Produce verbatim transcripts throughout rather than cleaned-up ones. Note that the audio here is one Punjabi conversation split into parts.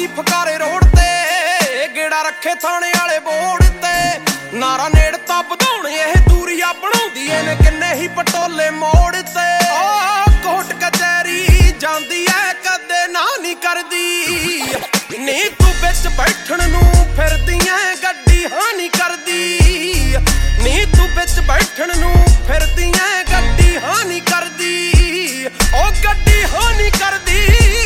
ਦੀ ਫਕਾਰੇ ਰੋਡ ਤੇ ਗੇੜਾ ਰੱਖੇ ਥਾਣੇ ਵਾਲੇ ਬੋਰਡ ਤੇ ਨਾਰਾ ਨੇੜਤਾ ਵਧਾਉਣੇ ਇਹ ਦੂਰੀਆਂ ਬਣਾਉਂਦੀ ਇਹਨੇ ਕਿੰਨੇ ਹੀ ਪਟੋਲੇ ਮੋੜ ਤੇ ਆ ਕੋਟ ਕਚਹਿਰੀ ਜਾਂਦੀ ਐ ਕਦੇ ਨਾ ਨਹੀਂ ਕਰਦੀ ਨੀ ਤੂੰ ਵਿੱਚ ਬੈਠਣ ਨੂੰ ਫਿਰਦੀ ਐ ਗੱਡੀ ਹਾਂ ਨਹੀਂ ਕਰਦੀ ਨੀ ਤੂੰ ਵਿੱਚ ਬੈਠਣ ਨੂੰ ਫਿਰਦੀ ਐ ਗੱਡੀ ਹਾਂ ਨਹੀਂ ਕਰਦੀ ਉਹ ਗੱਡੀ ਹਾਂ ਨਹੀਂ ਕਰਦੀ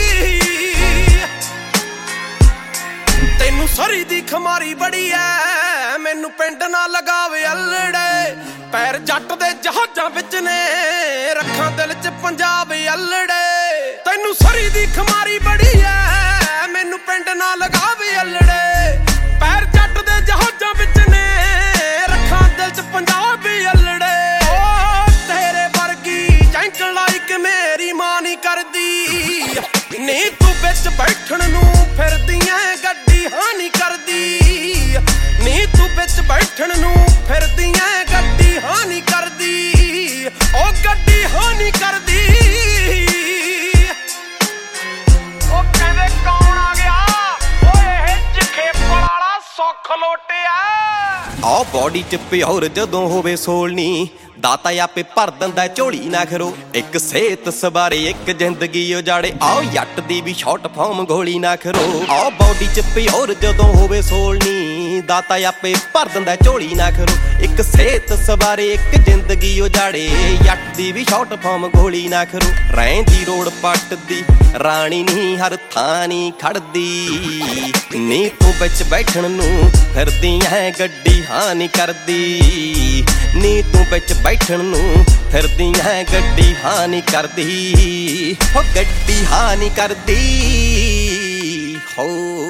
ਤੈਨੂੰ ਸਰੀ ਦੀ ਖਮਾਰੀ ਬੜੀ ਐ ਮੈਨੂੰ ਪਿੰਡ ਨਾ ਲਗਾਵੇ ਅਲੜੇ ਪੈਰ ਜੱਟ ਦੇ ਜਹਾਜ਼ਾਂ ਵਿੱਚ ਨੇ ਰੱਖਾਂ ਦਿਲ ਚ ਪੰਜਾਬ ਅਲੜੇ ਤੈਨੂੰ ਸਰੀ ਦੀ ਖਮਾਰੀ ਬੜੀ ਐ ਮੈਨੂੰ ਪਿੰਡ ਨਾ ਲਗਾਵੇ ਅਲੜੇ ਪੈਰ ਜੱਟ ਦੇ ਜਹਾਜ਼ਾਂ ਵਿੱਚ ਨੇ ਰੱਖਾਂ ਦਿਲ ਚ ਪੰਜਾਬ ਅਲੜੇ ਓ ਤੇਰੇ ਵਰਗੀ ਜੈਂਕ ਲਾਈਕ ਮੇਰੀ ਮਾਂ ਨਹੀਂ ਕਰਦੀ ਨੀ ਤੂੰ ਵਿੱਚ ਬੈਠਣ ਨੂੰ ਫਿਰਦੀ ਐ ਗੱਡੀ ਹਾਂ ਨਹੀਂ ਕਰਦੀ ਨੀ ਤੂੰ ਵਿੱਚ ਬੈਠਣ ਨੂੰ ਫਿਰਦੀ ਐ ਗੱਡੀ ਹਾਂ ਨਹੀਂ ਕਰਦੀ ਉਹ ਗੱਡੀ ਹਾਂ ਨਹੀਂ ਕਰਦੀ ਉਹ ਕਹਿੰਦੇ ਕੌਣ ਆ ਗਿਆ ਓਏ ਇਹ ਜਖੇਪੜ ਵਾਲਾ ਸੁੱਖ ਲੋਟਿਆ ਆ ਬੋਡੀ ਚ ਪਿਓਰ ਜਦੋਂ ਹੋਵੇ ਸੋਲਣੀ ਦਾਤਾ ਆਪੇ ਭਰ ਦਿੰਦਾ ਝੋਲੀ ਨਾ ਖਰੋ ਇੱਕ ਸਿਹਤ ਸਵਾਰੇ ਇੱਕ ਜ਼ਿੰਦਗੀ ਉਜਾੜੇ ਆਓ ਜੱਟ ਦੀ ਵੀ ਸ਼ਾਰਟ ਫਾਰਮ ਗੋਲੀ ਨਾ ਖਰੋ ਆ ਬੋਡੀ ਚ ਪਿਓਰ ਜਦੋਂ ਹੋਵੇ ਸੋਲਣੀ ਦਾਤਾ ਆਪੇ ਭਰ ਦਿੰਦਾ ਝੋਲੀ ਨਾ ਖਰੋ ਇੱਕ ਸਿਹਤ ਸਵਾਰੇ ਇੱਕ ਜ਼ਿੰਦਗੀ ਉਜਾੜੇ ਜੱਟ ਦੀ ਵੀ ਸ਼ਾਰਟ ਫਾਰਮ ਗੋਲੀ ਨਾ ਖਰੋ ਰਹਿੰਦੀ ਰੋਡ ਪੱਟ ਦੀ ਰਾਣੀ ਨਹੀਂ ਹਰ ਥਾਂ ਨਹੀਂ ਖੜਦੀ ਨੀ ਤੂੰ ਵਿੱਚ ਬੈਠਣ ਨੂੰ ਫਿਰਦੀ ਐ ਗੱਡੀ ਹਾਂ ਨਹੀਂ ਕਰਦੀ ਨੀ ਤੂੰ ਵਿੱਚ ਬੈਠਣ ਨੂੰ ਫਿਰਦੀ ਐ ਗੱਡੀ ਹਾਂ ਨਹੀਂ ਕਰਦੀ ਹੋ ਗੱਡੀ ਹਾਂ ਨਹੀਂ ਕਰਦੀ ਹੋ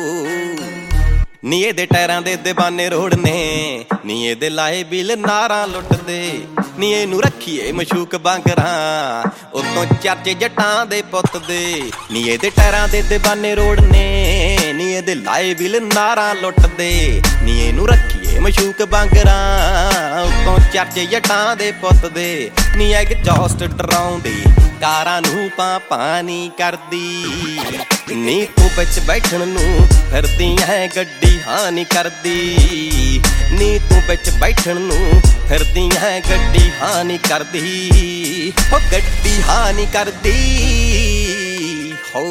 ਨੀ ਇਹਦੇ ਟਾਇਰਾਂ ਦੇ ਦੀਵਾਨੇ ਰੋਡ ਨੇ ਨੀ ਇਹਦੇ ਲਾਏ ਬਿਲ ਨਾਰਾਂ ਲੁੱਟਦੇ ਨੀ ਇਹਨੂੰ ਰੱਖੀਏ ਮਸ਼ੂਕ ਬਾਂਗਰਾਂ ਉਤੋਂ ਚਾਚੇ ਜੱਟਾਂ ਦੇ ਪੁੱਤ ਦੇ ਨੀ ਇਹਦੇ ਟਾਇਰਾਂ ਦੇ ਦੀਵਾਨੇ ਰੋਡ ਨੇ ਨੀ ਇਹਦੇ ਲਾਏ ਬਿਲ ਨਾਰਾਂ ਲੁੱਟਦੇ ਨੀ ਇਹਨੂੰ ਰੱਖੀਏ ਮਸ਼ੂਕ ਬਾਂਗਰਾਂ ਉਤੋਂ ਚਾਚੇ ਜੱਟਾਂ ਦੇ ਪੁੱਤ ਦੇ ਨੀ ਐਗਜ਼ੌਸਟ ਡਰਾਉਂਦੀ ਕਾਰਾਂ ਨੂੰ ਪਾ ਪਾਣੀ ਕਰਦੀ ਨੀ ਤੂੰ ਵਿੱਚ ਬੈਠਣ ਨੂੰ ਫਿਰਦੀ ਐ ਗੱਡੀ ਹਾਂ ਨਹੀਂ ਕਰਦੀ ਨੀ ਤੂੰ ਵਿੱਚ ਬੈਠਣ ਨੂੰ ਫਿਰਦੀ ਐ ਗੱਡੀ ਹਾਂ ਨਹੀਂ ਕਰਦੀ ਹੋ ਗੱਡੀ ਹਾਂ ਨਹੀਂ ਕਰਦੀ ਹੋ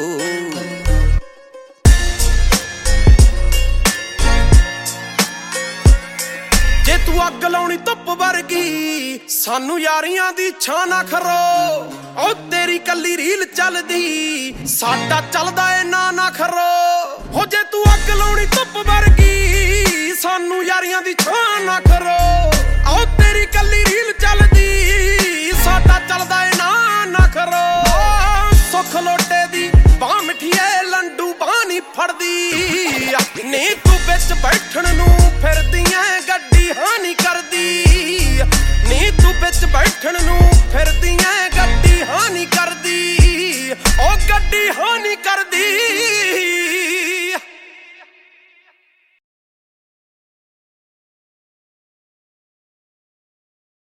ਜੇ ਤੂੰ ਅੱਗ ਲਾਉਣੀ ਧੁੱਪ ਵਰਗੀ ਸਾਨੂੰ ਯਾਰੀਆਂ ਦੀ ਛਾਂ ਨਾ ਖਰੋ ਓ ਤੇਰੀ ਕੱਲੀ ਰੀਲ ਚੱਲਦੀ ਸਾਡਾ ਚੱਲਦਾ ਏ ਨਾ ਨਾ ਖਰੋ ਹੋ ਜੇ ਤੂੰ ਅੱਗ ਲਾਉਣੀ ਧੁੱਪ ਵਰਗੀ ਸਾਨੂੰ ਯਾਰੀਆਂ ਦੀ ਛਾਂ ਨਾ ਖਰੋ